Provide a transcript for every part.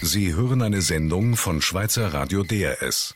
Sie hören eine Sendung von Schweizer Radio DRS.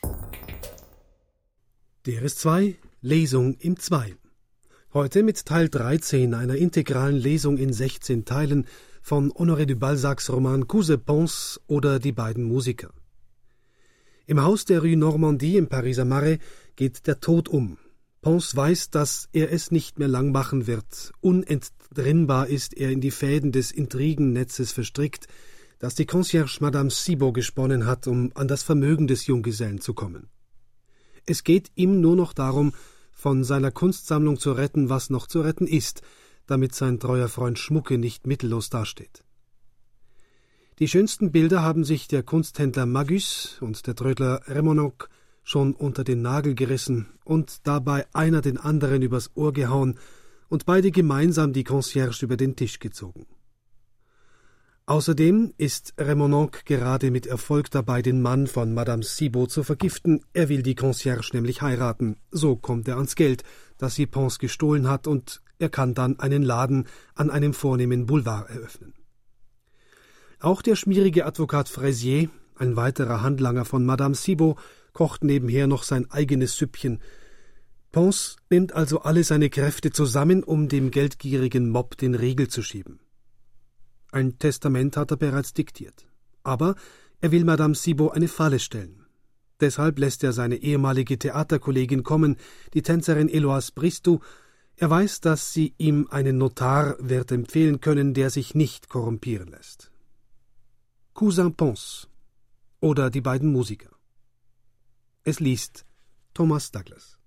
DRS 2, Lesung im 2. Heute mit Teil 13 einer integralen Lesung in 16 Teilen von Honoré de Balzacs Roman Cousin Pons oder Die beiden Musiker. Im Haus der Rue Normandie im Pariser Marais geht der Tod um. Pons weiß, dass er es nicht mehr lang machen wird. Unentrinnbar ist er in die Fäden des Intrigennetzes verstrickt, das die Concierge Madame Cibot gesponnen hat, um an das Vermögen des Junggesellen zu kommen. Es geht ihm nur noch darum, von seiner Kunstsammlung zu retten, was noch zu retten ist, damit sein treuer Freund Schmucke nicht mittellos dasteht. Die schönsten Bilder haben sich der Kunsthändler Magus und der Trödler Remonok schon unter den Nagel gerissen und dabei einer den anderen übers Ohr gehauen und beide gemeinsam die Concierge über den Tisch gezogen. Außerdem ist Remonok gerade mit Erfolg dabei, den Mann von Madame Cibot zu vergiften. Er will die Concierge nämlich heiraten. So kommt er ans Geld, das sie Pons gestohlen hat, und er kann dann einen Laden an einem vornehmen Boulevard eröffnen. Auch der schmierige Advokat Fraisier, ein weiterer Handlanger von Madame Cibot, kocht nebenher noch sein eigenes Süppchen. Pons nimmt also alle seine Kräfte zusammen, um dem geldgierigen Mob den Riegel zu schieben. Ein Testament hat er bereits diktiert. Aber er will Madame Cibot eine Falle stellen. Deshalb lässt er seine ehemalige Theaterkollegin kommen, die Tänzerin Eloise Bristou. Er weiß, dass sie ihm einen Notar wird empfehlen können, der sich nicht korrumpieren lässt. Cousin Pons oder Die beiden Musiker. Es liest Thomas Douglas.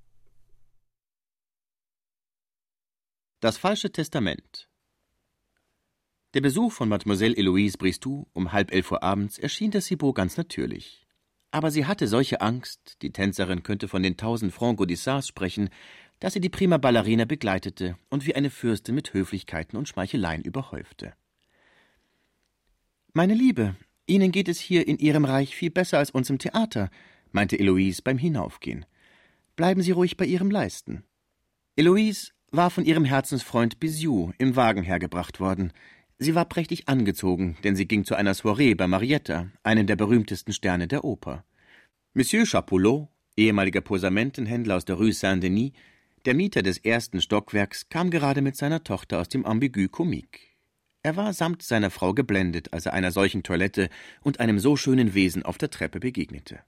Das falsche Testament. Der Besuch von Mademoiselle Eloise Bristou um 10:30 abends erschien der Cibot ganz natürlich. Aber sie hatte solche Angst, die Tänzerin könnte von den 1000 Francs Gaudissarts sprechen, dass sie die prima Ballerina begleitete und wie eine Fürstin mit Höflichkeiten und Schmeicheleien überhäufte. »Meine Liebe, Ihnen geht es hier in Ihrem Reich viel besser als uns im Theater«, meinte Eloise beim Hinaufgehen. »Bleiben Sie ruhig bei Ihrem Leisten.« Eloise war von ihrem Herzensfreund Bixiou im Wagen hergebracht worden. Sie war prächtig angezogen, denn sie ging zu einer Soiree bei Marietta, einem der berühmtesten Sterne der Oper. Monsieur Chapoulot, ehemaliger Posamentenhändler aus der Rue Saint-Denis, der Mieter des ersten Stockwerks, kam gerade mit seiner Tochter aus dem Ambigu Comique. Er war samt seiner Frau geblendet, als er einer solchen Toilette und einem so schönen Wesen auf der Treppe begegnete.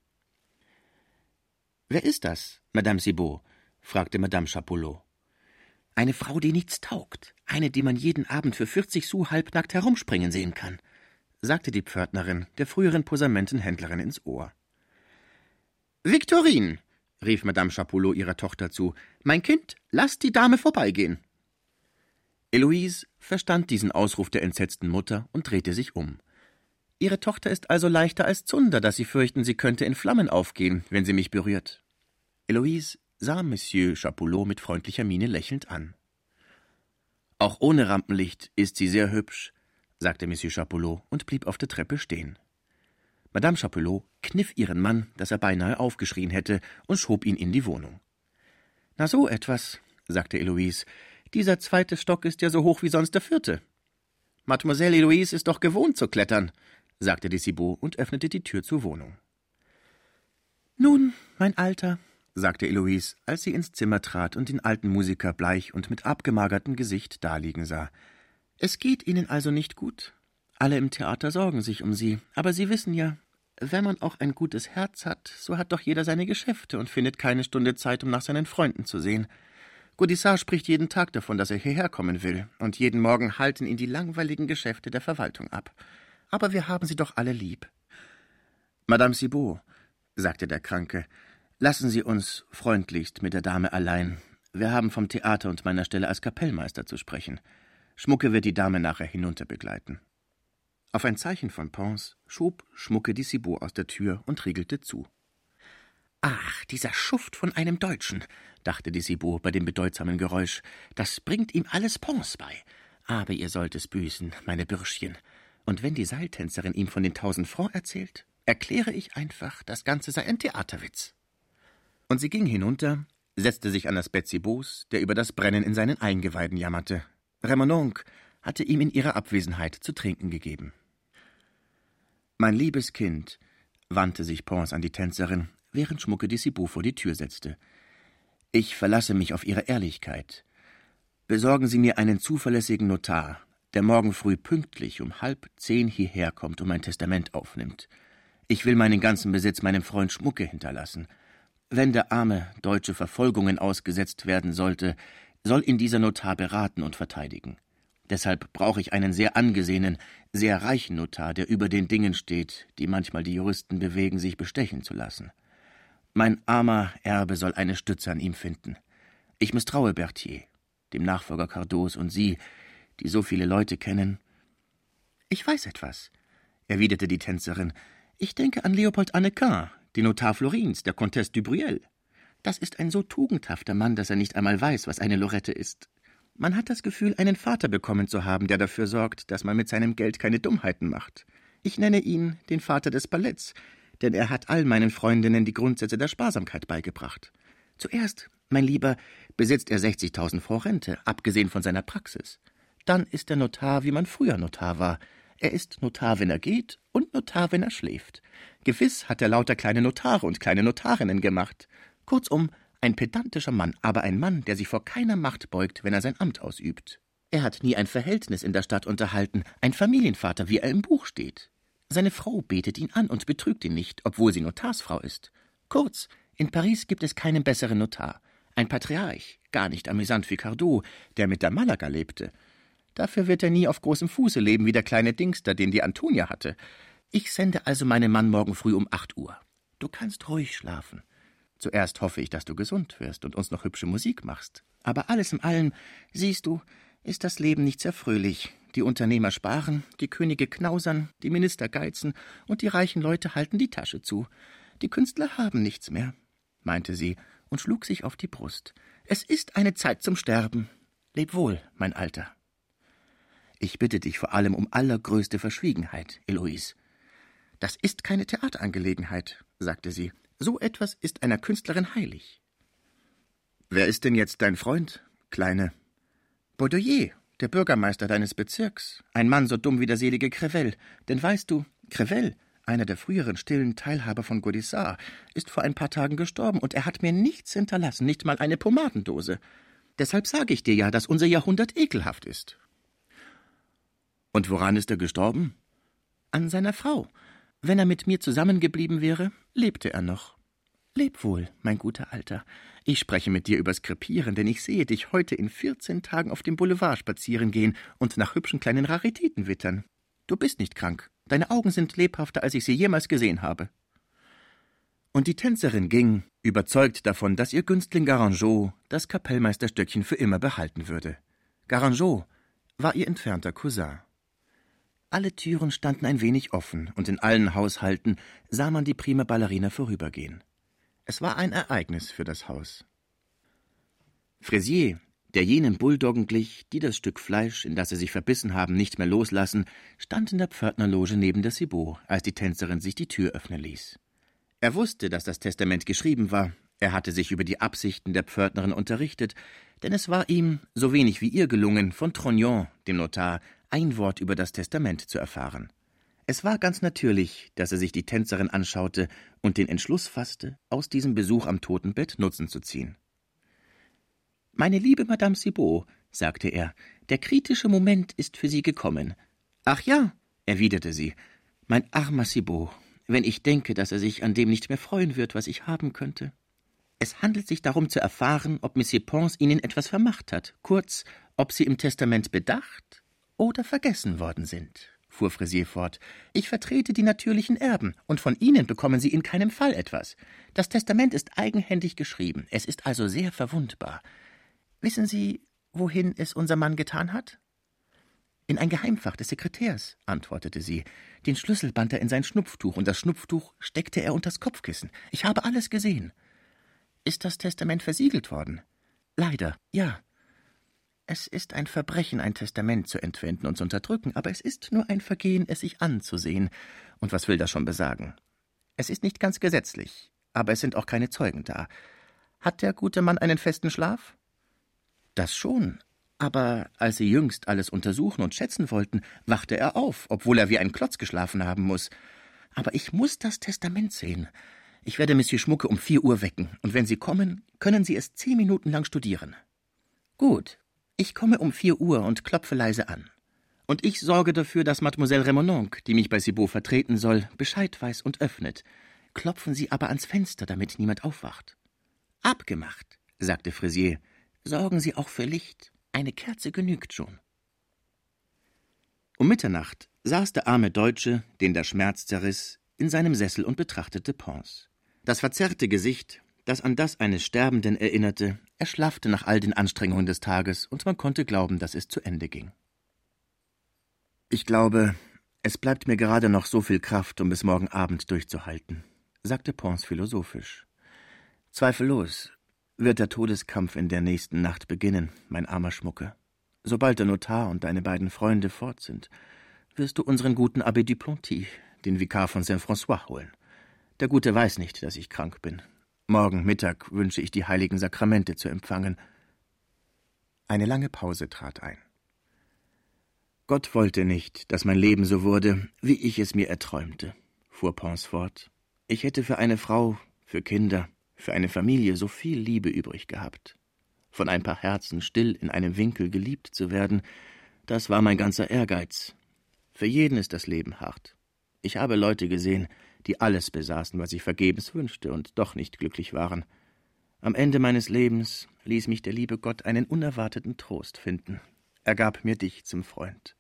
»Wer ist das, Madame Cibot?« fragte Madame Chapoulot. »Eine Frau, die nichts taugt, eine, die man jeden Abend für 40 Sous halbnackt herumspringen sehen kann«, sagte die Pförtnerin der früheren Posamentenhändlerin ins Ohr. »Victorine«, rief Madame Chapoulot ihrer Tochter zu, »mein Kind, lass die Dame vorbeigehen.« Eloise verstand diesen Ausruf der entsetzten Mutter und drehte sich um. »Ihre Tochter ist also leichter als Zunder, dass Sie fürchten, sie könnte in Flammen aufgehen, wenn sie mich berührt.« Eloise sah Monsieur Chapoulot mit freundlicher Miene lächelnd an. »Auch ohne Rampenlicht ist sie sehr hübsch«, sagte Monsieur Chapoulot und blieb auf der Treppe stehen. Madame Chapoulot kniff ihren Mann, dass er beinahe aufgeschrien hätte, und schob ihn in die Wohnung. »Na so etwas«, sagte Eloise, »dieser 2. Stock ist ja so hoch wie sonst der 4. »Mademoiselle Eloise ist doch gewohnt zu klettern«, sagte die Cibot und öffnete die Tür zur Wohnung. »Nun, mein Alter«, sagte Eloise, als sie ins Zimmer trat und den alten Musiker bleich und mit abgemagertem Gesicht daliegen sah. »Es geht Ihnen also nicht gut? Alle im Theater sorgen sich um Sie, aber Sie wissen ja, wenn man auch ein gutes Herz hat, so hat doch jeder seine Geschäfte und findet keine Stunde Zeit, um nach seinen Freunden zu sehen. Gaudissart spricht jeden Tag davon, dass er hierher kommen will, und jeden Morgen halten ihn die langweiligen Geschäfte der Verwaltung ab. Aber wir haben sie doch alle lieb.« »Madame Cibot«, sagte der Kranke, »lassen Sie uns freundlichst mit der Dame allein. Wir haben vom Theater und meiner Stelle als Kapellmeister zu sprechen. Schmucke wird die Dame nachher hinunter begleiten.« Auf ein Zeichen von Pons schob Schmucke die Cibot aus der Tür und riegelte zu. »Ach, dieser Schuft von einem Deutschen«, dachte die Cibot bei dem bedeutsamen Geräusch, »das bringt ihm alles Pons bei. Aber ihr sollt es büßen, meine Bürschchen. Und wenn die Seiltänzerin ihm von den 1000 Francs erzählt, erkläre ich einfach, das Ganze sei ein Theaterwitz.« Und sie ging hinunter, setzte sich an das Bett Cibots, der über das Brennen in seinen Eingeweiden jammerte. Remonok hatte ihm in ihrer Abwesenheit zu trinken gegeben. »Mein liebes Kind«, wandte sich Pons an die Tänzerin, während Schmucke de Cibot vor die Tür setzte. »Ich verlasse mich auf Ihre Ehrlichkeit. Besorgen Sie mir einen zuverlässigen Notar, der morgen früh pünktlich um 9:30 hierher kommt und mein Testament aufnimmt. Ich will meinen ganzen Besitz meinem Freund Schmucke hinterlassen. Wenn der Arme deutsche Verfolgungen ausgesetzt werden sollte, soll ihn dieser Notar beraten und verteidigen. Deshalb brauche ich einen sehr angesehenen, sehr reichen Notar, der über den Dingen steht, die manchmal die Juristen bewegen, sich bestechen zu lassen. Mein armer Erbe soll eine Stütze an ihm finden. Ich misstraue Berthier, dem Nachfolger Cardots, und Sie, die so viele Leute kennen.« »Ich weiß etwas«, erwiderte die Tänzerin. »Ich denke an Leopold Hannequin, den Notar Florins, der Comtesse du Breuil. Das ist ein so tugendhafter Mann, dass er nicht einmal weiß, was eine Lorette ist. Man hat das Gefühl, einen Vater bekommen zu haben, der dafür sorgt, dass man mit seinem Geld keine Dummheiten macht. Ich nenne ihn den Vater des Balletts, denn er hat all meinen Freundinnen die Grundsätze der Sparsamkeit beigebracht. Zuerst, mein Lieber, besitzt er 60.000 Francs Rente, abgesehen von seiner Praxis. Dann ist er Notar, wie man früher Notar war. Er ist Notar, wenn er geht, und Notar, wenn er schläft. Gewiss hat er lauter kleine Notare und kleine Notarinnen gemacht. Kurzum, ein pedantischer Mann, aber ein Mann, der sich vor keiner Macht beugt, wenn er sein Amt ausübt. Er hat nie ein Verhältnis in der Stadt unterhalten, ein Familienvater, wie er im Buch steht. Seine Frau betet ihn an und betrügt ihn nicht, obwohl sie Notarsfrau ist. Kurz, in Paris gibt es keinen besseren Notar. Ein Patriarch, gar nicht amüsant wie Cardot, der mit der Malaga lebte. Dafür wird er nie auf großem Fuße leben wie der kleine Dingster, den die Antonia hatte. Ich sende also meinen Mann morgen früh um 8 Uhr. Du kannst ruhig schlafen. Zuerst hoffe ich, dass du gesund wirst und uns noch hübsche Musik machst. Aber alles in allem, siehst du, ist das Leben nicht sehr fröhlich. Die Unternehmer sparen, die Könige knausern, die Minister geizen und die reichen Leute halten die Tasche zu. Die Künstler haben nichts mehr«, meinte sie und schlug sich auf die Brust. »Es ist eine Zeit zum Sterben. Leb wohl, mein Alter.« »Ich bitte dich vor allem um allergrößte Verschwiegenheit, Eloise.« »Das ist keine Theaterangelegenheit«, sagte sie. »So etwas ist einer Künstlerin heilig.« »Wer ist denn jetzt dein Freund, Kleine?« »Baudoyer, der Bürgermeister deines Bezirks, ein Mann so dumm wie der selige Crevel. Denn weißt du, Crevel, einer der früheren stillen Teilhaber von Gaudissart, ist vor ein paar Tagen gestorben und er hat mir nichts hinterlassen, nicht mal eine Pomadendose. Deshalb sage ich dir ja, dass unser Jahrhundert ekelhaft ist.« »Und woran ist er gestorben?« »An seiner Frau. Wenn er mit mir zusammengeblieben wäre, lebte er noch. Leb wohl, mein guter Alter. Ich spreche mit dir übers Krepieren, denn ich sehe dich heute in 14 Tagen auf dem Boulevard spazieren gehen und nach hübschen kleinen Raritäten wittern. Du bist nicht krank. Deine Augen sind lebhafter, als ich sie jemals gesehen habe.« Und die Tänzerin ging, überzeugt davon, dass ihr Günstling Garangeot das Kapellmeisterstöckchen für immer behalten würde. Garangeot war ihr entfernter Cousin. Alle Türen standen ein wenig offen, und in allen Haushalten sah man die prima Ballerina vorübergehen. Es war ein Ereignis für das Haus. Fraisier, der jenen Bulldoggen glich, die das Stück Fleisch, in das sie sich verbissen haben, nicht mehr loslassen, stand in der Pförtnerloge neben der Cibot, als die Tänzerin sich die Tür öffnen ließ. Er wusste, dass das Testament geschrieben war. Er hatte sich über die Absichten der Pförtnerin unterrichtet, denn es war ihm, so wenig wie ihr gelungen, von Trognon, dem Notar, ein Wort über das Testament zu erfahren. Es war ganz natürlich, dass er sich die Tänzerin anschaute und den Entschluss fasste, aus diesem Besuch am Totenbett Nutzen zu ziehen. »Meine liebe Madame Cibot«, sagte er, »der kritische Moment ist für Sie gekommen.« »Ach ja«, erwiderte sie, »mein armer Cibot, wenn ich denke, dass er sich an dem nicht mehr freuen wird, was ich haben könnte. Es handelt sich darum zu erfahren, ob Monsieur Pons Ihnen etwas vermacht hat, kurz, ob Sie im Testament bedacht oder vergessen worden sind«, fuhr Fraisier fort. »Ich vertrete die natürlichen Erben, und von Ihnen bekommen Sie in keinem Fall etwas. Das Testament ist eigenhändig geschrieben, es ist also sehr verwundbar. Wissen Sie, wohin es unser Mann getan hat?« »In ein Geheimfach des Sekretärs«, antwortete sie. »Den Schlüssel band er in sein Schnupftuch, und das Schnupftuch steckte er unters Kopfkissen. Ich habe alles gesehen.« »Ist das Testament versiegelt worden?« »Leider, ja.« »Es ist ein Verbrechen, ein Testament zu entwenden und zu unterdrücken, aber es ist nur ein Vergehen, es sich anzusehen. Und was will das schon besagen? Es ist nicht ganz gesetzlich, aber es sind auch keine Zeugen da. Hat der gute Mann einen festen Schlaf?« »Das schon, aber als sie jüngst alles untersuchen und schätzen wollten, wachte er auf, obwohl er wie ein Klotz geschlafen haben muss. Aber ich muss das Testament sehen. Ich werde Monsieur Schmucke um 4 Uhr wecken, und wenn Sie kommen, können Sie es 10 Minuten lang studieren. Gut, ich komme um 4 Uhr und klopfe leise an. Und ich sorge dafür, dass Mademoiselle Remononc, die mich bei Cibot vertreten soll, Bescheid weiß und öffnet. Klopfen Sie aber ans Fenster, damit niemand aufwacht. Abgemacht, sagte Fraisier. Sorgen Sie auch für Licht. Eine Kerze genügt schon. Um Mitternacht saß der arme Deutsche, den der Schmerz zerriss, in seinem Sessel und betrachtete Pons. Das verzerrte Gesicht, das an das eines Sterbenden erinnerte, erschlaffte nach all den Anstrengungen des Tages, und man konnte glauben, dass es zu Ende ging. »Ich glaube, es bleibt mir gerade noch so viel Kraft, um bis morgen Abend durchzuhalten«, sagte Pons philosophisch. »Zweifellos wird der Todeskampf in der nächsten Nacht beginnen, mein armer Schmucke. Sobald der Notar und deine beiden Freunde fort sind, wirst du unseren guten Abbé Duplanty, den Vikar von Saint-François, holen. Der Gute weiß nicht, dass ich krank bin. Morgen Mittag wünsche ich die heiligen Sakramente zu empfangen.« Eine lange Pause trat ein. »Gott wollte nicht, dass mein Leben so wurde, wie ich es mir erträumte«, fuhr Pons fort. »Ich hätte für eine Frau, für Kinder, für eine Familie so viel Liebe übrig gehabt. Von ein paar Herzen still in einem Winkel geliebt zu werden, das war mein ganzer Ehrgeiz. Für jeden ist das Leben hart. Ich habe Leute gesehen, die alles besaßen, was ich vergebens wünschte und doch nicht glücklich waren. Am Ende meines Lebens ließ mich der liebe Gott einen unerwarteten Trost finden. Er gab mir dich zum Freund.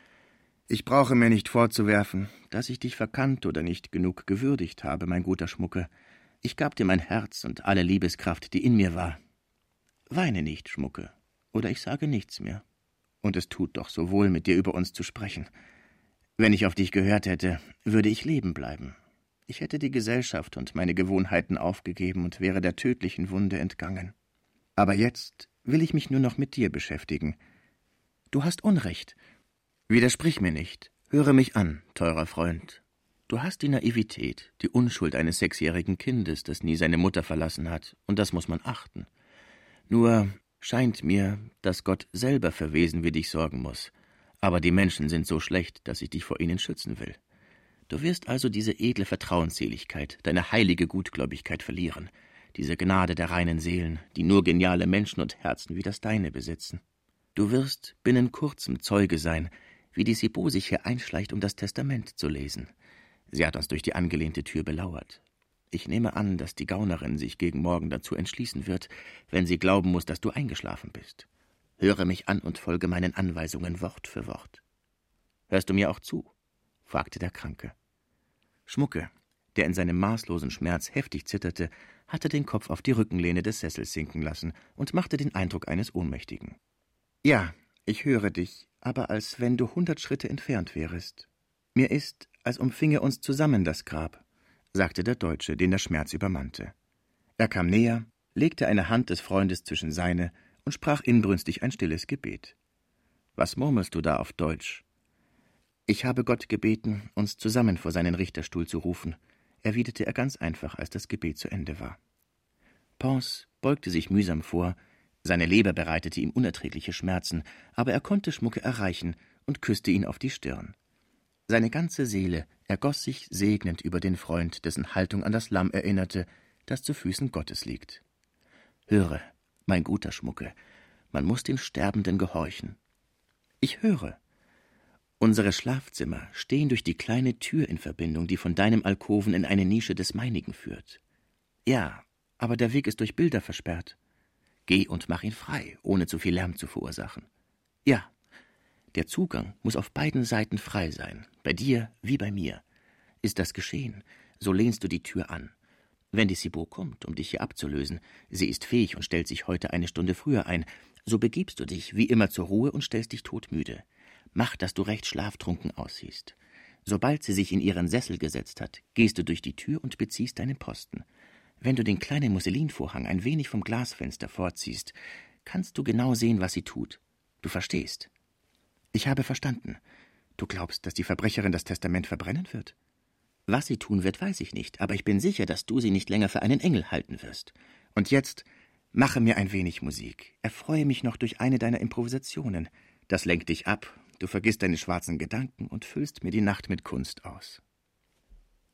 Ich brauche mir nicht vorzuwerfen, dass ich dich verkannt oder nicht genug gewürdigt habe, mein guter Schmucke. Ich gab dir mein Herz und alle Liebeskraft, die in mir war. Weine nicht, Schmucke, oder ich sage nichts mehr. Und es tut doch so wohl, mit dir über uns zu sprechen. Wenn ich auf dich gehört hätte, würde ich leben bleiben. Ich hätte die Gesellschaft und meine Gewohnheiten aufgegeben und wäre der tödlichen Wunde entgangen. Aber jetzt will ich mich nur noch mit dir beschäftigen. Du hast Unrecht. Widersprich mir nicht. Höre mich an, teurer Freund. Du hast die Naivität, die Unschuld eines 6-jährigen Kindes, das nie seine Mutter verlassen hat, und das muss man achten. Nur scheint mir, dass Gott selber für Wesen wie dich sorgen muss. Aber die Menschen sind so schlecht, dass ich dich vor ihnen schützen will. Du wirst also diese edle Vertrauensseligkeit, deine heilige Gutgläubigkeit verlieren, diese Gnade der reinen Seelen, die nur geniale Menschen und Herzen wie das deine besitzen. Du wirst binnen kurzem Zeuge sein, wie die Cibot sich hier einschleicht, um das Testament zu lesen. Sie hat uns durch die angelehnte Tür belauert. Ich nehme an, dass die Gaunerin sich gegen morgen dazu entschließen wird, wenn sie glauben muss, dass du eingeschlafen bist. Höre mich an und folge meinen Anweisungen Wort für Wort. Hörst du mir auch zu?« fragte der Kranke. Schmucke, der in seinem maßlosen Schmerz heftig zitterte, hatte den Kopf auf die Rückenlehne des Sessels sinken lassen und machte den Eindruck eines Ohnmächtigen. »Ja, ich höre dich, aber als wenn du 100 Schritte entfernt wärest. Mir ist, als umfinge uns zusammen das Grab«, sagte der Deutsche, den der Schmerz übermannte. Er kam näher, legte eine Hand des Freundes zwischen seine und sprach inbrünstig ein stilles Gebet. »Was murmelst du da auf Deutsch?« »Ich habe Gott gebeten, uns zusammen vor seinen Richterstuhl zu rufen«, erwiderte er ganz einfach, als das Gebet zu Ende war. Pons beugte sich mühsam vor, seine Leber bereitete ihm unerträgliche Schmerzen, aber er konnte Schmucke erreichen und küsste ihn auf die Stirn. Seine ganze Seele ergoss sich segnend über den Freund, dessen Haltung an das Lamm erinnerte, das zu Füßen Gottes liegt. »Höre, mein guter Schmucke, man muss den Sterbenden gehorchen.« »Ich höre. Unsere Schlafzimmer stehen durch die kleine Tür in Verbindung, die von deinem Alkoven in eine Nische des meinigen führt. Ja, aber der Weg ist durch Bilder versperrt. Geh und mach ihn frei, ohne zu viel Lärm zu verursachen. Ja, der Zugang muss auf beiden Seiten frei sein, bei dir wie bei mir. Ist das geschehen, so lehnst du die Tür an. Wenn die Cibot kommt, um dich hier abzulösen, sie ist fähig und stellt sich heute eine Stunde früher ein, so begibst du dich wie immer zur Ruhe und stellst dich todmüde. Mach, dass du recht schlaftrunken aussiehst. Sobald sie sich in ihren Sessel gesetzt hat, gehst du durch die Tür und beziehst deinen Posten. Wenn du den kleinen Musselinvorhang ein wenig vom Glasfenster vorziehst, kannst du genau sehen, was sie tut. Du verstehst. Ich habe verstanden. Du glaubst, dass die Verbrecherin das Testament verbrennen wird? Was sie tun wird, weiß ich nicht, aber ich bin sicher, dass du sie nicht länger für einen Engel halten wirst. Und jetzt mache mir ein wenig Musik. Erfreue mich noch durch eine deiner Improvisationen. Das lenkt dich ab, du vergisst deine schwarzen Gedanken und füllst mir die Nacht mit Kunst aus.«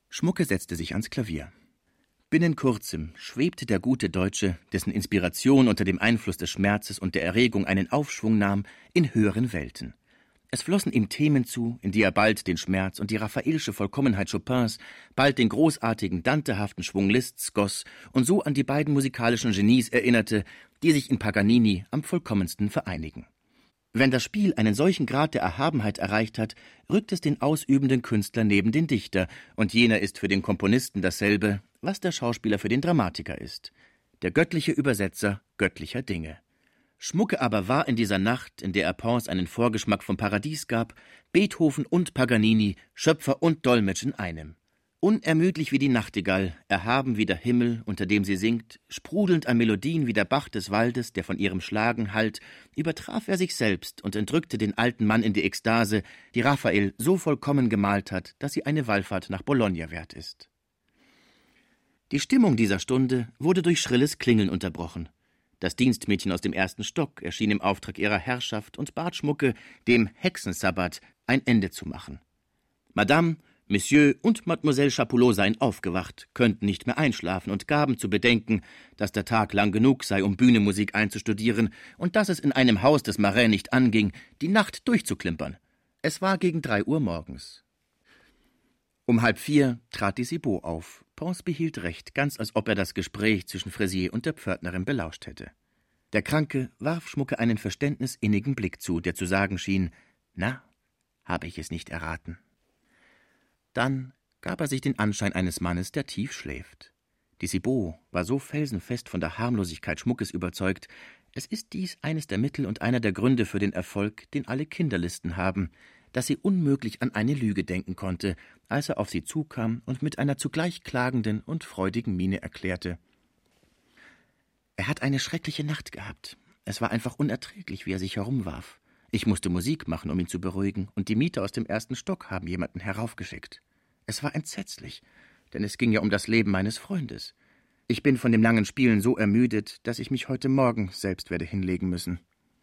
Schmucke setzte sich ans Klavier. Binnen kurzem schwebte der gute Deutsche, dessen Inspiration unter dem Einfluss des Schmerzes und der Erregung einen Aufschwung nahm, in höheren Welten. Es flossen ihm Themen zu, in die er bald den Schmerz und die raffaelische Vollkommenheit Chopins, bald den großartigen, dantehaften Schwung Liszts goss und so an die beiden musikalischen Genies erinnerte, die sich in Paganini am vollkommensten vereinigen. Wenn das Spiel einen solchen Grad der Erhabenheit erreicht hat, rückt es den ausübenden Künstler neben den Dichter, und jener ist für den Komponisten dasselbe, was der Schauspieler für den Dramatiker ist. Der göttliche Übersetzer göttlicher Dinge. Schmucke aber war in dieser Nacht, in der er Pons einen Vorgeschmack vom Paradies gab, Beethoven und Paganini, Schöpfer und Dolmetsch in einem. Unermüdlich wie die Nachtigall, erhaben wie der Himmel, unter dem sie singt, sprudelnd an Melodien wie der Bach des Waldes, der von ihrem Schlagen hallt, übertraf er sich selbst und entrückte den alten Mann in die Ekstase, die Raphael so vollkommen gemalt hat, dass sie eine Wallfahrt nach Bologna wert ist. Die Stimmung dieser Stunde wurde durch schrilles Klingeln unterbrochen. Das Dienstmädchen aus dem ersten Stock erschien im Auftrag ihrer Herrschaft und bat Schmucke, dem Hexensabbat ein Ende zu machen. Madame, Monsieur und Mademoiselle Chapoulot seien aufgewacht, könnten nicht mehr einschlafen und gaben zu bedenken, dass der Tag lang genug sei, um Bühnenmusik einzustudieren und dass es in einem Haus des Marais nicht anging, die Nacht durchzuklimpern. Es war gegen 3 Uhr morgens. Um 3:30 trat die Cibot auf. Pons behielt recht, ganz als ob er das Gespräch zwischen Fraisier und der Pförtnerin belauscht hätte. Der Kranke warf Schmucke einen verständnisinnigen Blick zu, der zu sagen schien, »Na, habe ich es nicht erraten?« Dann gab er sich den Anschein eines Mannes, der tief schläft. Die Cibot war so felsenfest von der Harmlosigkeit Schmuckes überzeugt, es ist dies eines der Mittel und einer der Gründe für den Erfolg, den alle Kinderlisten haben, dass sie unmöglich an eine Lüge denken konnte, als er auf sie zukam und mit einer zugleich klagenden und freudigen Miene erklärte: »Er hat eine schreckliche Nacht gehabt. Es war einfach unerträglich, wie er sich herumwarf. Ich musste Musik machen, um ihn zu beruhigen, und die Mieter aus dem ersten Stock haben jemanden heraufgeschickt. Es war entsetzlich, denn es ging ja um das Leben meines Freundes. Ich bin von dem langen Spielen so ermüdet, dass ich mich heute Morgen selbst werde hinlegen müssen.«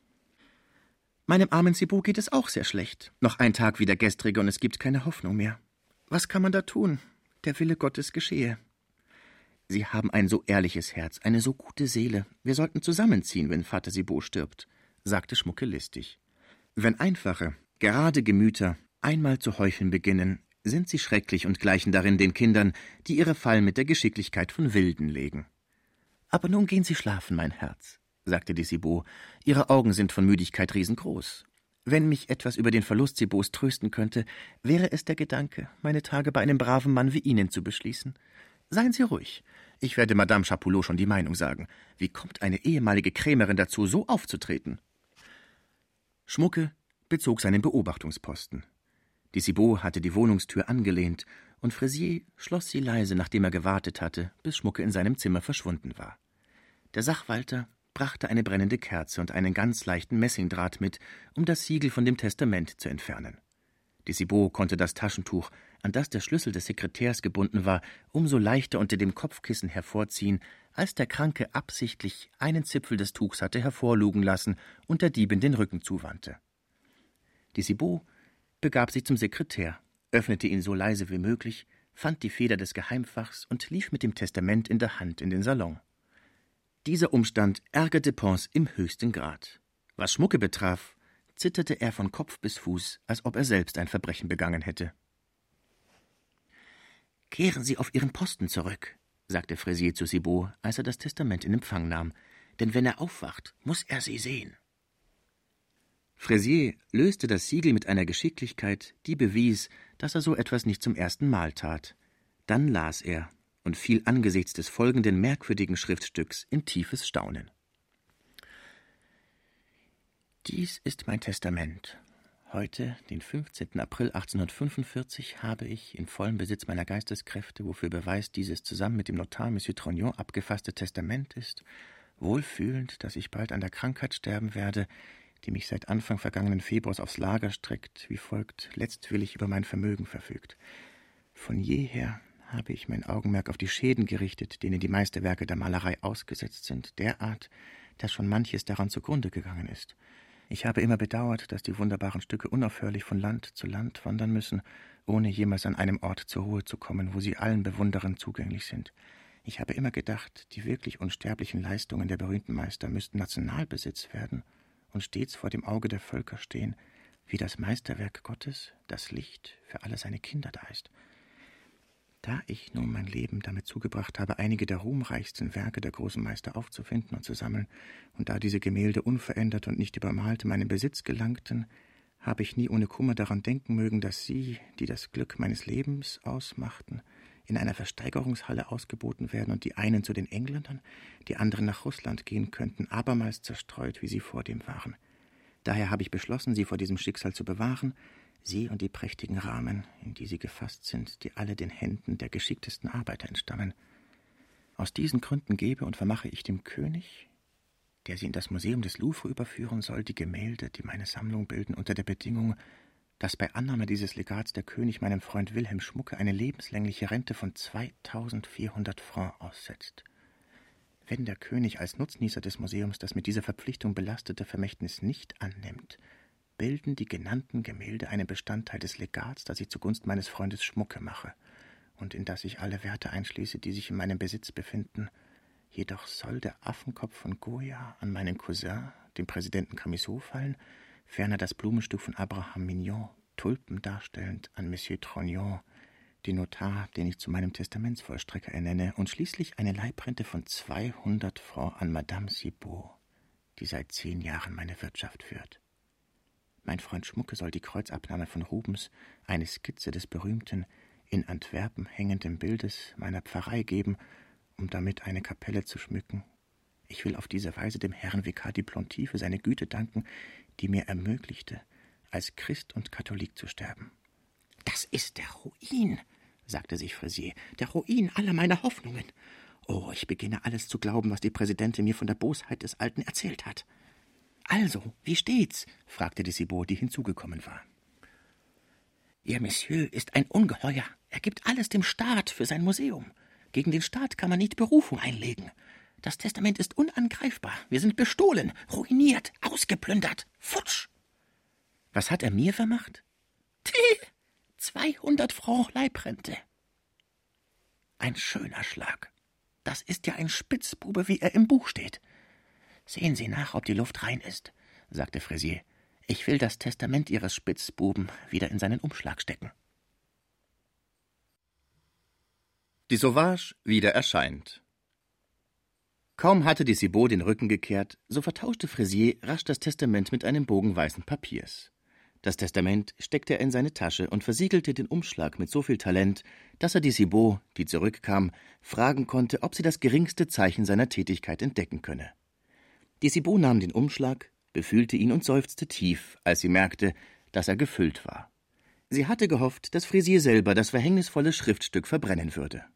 »Meinem armen Cibot geht es auch sehr schlecht. Noch ein Tag wie der gestrige und es gibt keine Hoffnung mehr. Was kann man da tun? Der Wille Gottes geschehe.« »Sie haben ein so ehrliches Herz, eine so gute Seele. Wir sollten zusammenziehen, wenn Vater Cibot stirbt«, sagte Schmucke listig. »Wenn einfache, gerade Gemüter einmal zu heucheln beginnen, sind sie schrecklich und gleichen darin den Kindern, die ihre Fallen mit der Geschicklichkeit von Wilden legen.« »Aber nun gehen Sie schlafen, mein Herz«, sagte die Cibot. »Ihre Augen sind von Müdigkeit riesengroß. Wenn mich etwas über den Verlust Cibots trösten könnte, wäre es der Gedanke, meine Tage bei einem braven Mann wie Ihnen zu beschließen. Seien Sie ruhig. Ich werde Madame Chapoulot schon die Meinung sagen. Wie kommt eine ehemalige Krämerin dazu, so aufzutreten?« Schmucke bezog seinen Beobachtungsposten. Die Cibot hatte die Wohnungstür angelehnt, und Fraisier schloss sie leise, nachdem er gewartet hatte, bis Schmucke in seinem Zimmer verschwunden war. Der Sachwalter brachte eine brennende Kerze und einen ganz leichten Messingdraht mit, um das Siegel von dem Testament zu entfernen. Die Cibot konnte das Taschentuch, an das der Schlüssel des Sekretärs gebunden war, umso leichter unter dem Kopfkissen hervorziehen, als der Kranke absichtlich einen Zipfel des Tuchs hatte hervorlugen lassen und der Diebin den Rücken zuwandte. Die Cibot begab sich zum Sekretär, öffnete ihn so leise wie möglich, fand die Feder des Geheimfachs und lief mit dem Testament in der Hand in den Salon. Dieser Umstand ärgerte Pons im höchsten Grad. Was Schmucke betraf, zitterte er von Kopf bis Fuß, als ob er selbst ein Verbrechen begangen hätte. »Kehren Sie auf Ihren Posten zurück«, sagte Fraisier zu Cibot, als er das Testament in Empfang nahm, »denn wenn er aufwacht, muss er Sie sehen.« Fraisier löste das Siegel mit einer Geschicklichkeit, die bewies, dass er so etwas nicht zum ersten Mal tat. Dann las er und fiel angesichts des folgenden merkwürdigen Schriftstücks in tiefes Staunen. »Dies ist mein Testament. Heute, den 15. April 1845, habe ich, in vollem Besitz meiner Geisteskräfte, wofür Beweis dieses zusammen mit dem Notar Monsieur Trognon abgefasste Testament ist, wohlfühlend, dass ich bald an der Krankheit sterben werde, die mich seit Anfang vergangenen Februars aufs Lager streckt, wie folgt, letztwillig über mein Vermögen verfügt. Von jeher habe ich mein Augenmerk auf die Schäden gerichtet, denen die Meisterwerke der Malerei ausgesetzt sind, derart, dass schon manches daran zugrunde gegangen ist. Ich habe immer bedauert, dass die wunderbaren Stücke unaufhörlich von Land zu Land wandern müssen, ohne jemals an einem Ort zur Ruhe zu kommen, wo sie allen Bewunderern zugänglich sind. Ich habe immer gedacht, die wirklich unsterblichen Leistungen der berühmten Meister müssten Nationalbesitz werden und stets vor dem Auge der Völker stehen, wie das Meisterwerk Gottes, das Licht für alle seine Kinder da ist. Da ich nun mein Leben damit zugebracht habe, einige der ruhmreichsten Werke der großen Meister aufzufinden und zu sammeln, und da diese Gemälde unverändert und nicht übermalt in meinen Besitz gelangten, habe ich nie ohne Kummer daran denken mögen, dass sie, die das Glück meines Lebens ausmachten, in einer Versteigerungshalle ausgeboten werden und die einen zu den Engländern, die anderen nach Russland gehen könnten, abermals zerstreut, wie sie vordem waren. Daher habe ich beschlossen, sie vor diesem Schicksal zu bewahren, sie und die prächtigen Rahmen, in die sie gefasst sind, die alle den Händen der geschicktesten Arbeiter entstammen. Aus diesen Gründen gebe und vermache ich dem König, der sie in das Museum des Louvre überführen soll, die Gemälde, die meine Sammlung bilden, unter der Bedingung, dass bei Annahme dieses Legats der König meinem Freund Wilhelm Schmucke eine lebenslängliche Rente von 2400 Francs aussetzt. Wenn der König als Nutznießer des Museums das mit dieser Verpflichtung belastete Vermächtnis nicht annimmt, bilden die genannten Gemälde einen Bestandteil des Legats, das ich zugunsten meines Freundes Schmucke mache und in das ich alle Werte einschließe, die sich in meinem Besitz befinden. Jedoch soll der Affenkopf von Goya an meinen Cousin, den Präsidenten Camusot, fallen, ferner das Blumenstück von Abraham Mignon, Tulpen darstellend, an Monsieur Trognon, den Notar, den ich zu meinem Testamentsvollstrecker ernenne, und schließlich eine Leibrente von 200 Francs an Madame Cibot, die seit 10 Jahren meine Wirtschaft führt. Mein Freund Schmucke soll die Kreuzabnahme von Rubens, eine Skizze des berühmten, in Antwerpen hängenden Bildes meiner Pfarrei geben, um damit eine Kapelle zu schmücken. Ich will auf diese Weise dem Herrn Vikar Duplanty für seine Güte danken, die mir ermöglichte, als Christ und Katholik zu sterben. »Das ist der Ruin«, sagte sich Fraisier, »der Ruin aller meiner Hoffnungen. Oh, ich beginne alles zu glauben, was die Präsidentin mir von der Bosheit des Alten erzählt hat.« »Also, wie steht's?« fragte die Cibot, die hinzugekommen war. »Ihr Monsieur ist ein Ungeheuer. Er gibt alles dem Staat für sein Museum. Gegen den Staat kann man nicht Berufung einlegen. Das Testament ist unangreifbar. Wir sind bestohlen, ruiniert, ausgeplündert. Futsch!« »Was hat er mir vermacht?« 200 Francs Leibrente.« »Ein schöner Schlag. Das ist ja ein Spitzbube, wie er im Buch steht. Sehen Sie nach, ob die Luft rein ist«, sagte Fraisier. »Ich will das Testament Ihres Spitzbuben wieder in seinen Umschlag stecken.« Die Sauvage wieder erscheint. Kaum hatte die Cibot den Rücken gekehrt, so vertauschte Fraisier rasch das Testament mit einem Bogen weißen Papiers. Das Testament steckte er in seine Tasche und versiegelte den Umschlag mit so viel Talent, dass er die Cibot, die zurückkam, fragen konnte, ob sie das geringste Zeichen seiner Tätigkeit entdecken könne. Die Cibot nahm den Umschlag, befühlte ihn und seufzte tief, als sie merkte, dass er gefüllt war. Sie hatte gehofft, dass Fraisier selber das verhängnisvolle Schriftstück verbrennen würde.